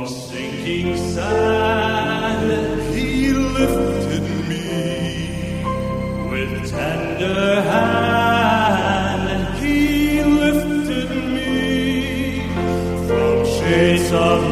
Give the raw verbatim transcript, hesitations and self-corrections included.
sinking sand, he lifted me with tender hand. He lifted me from shades of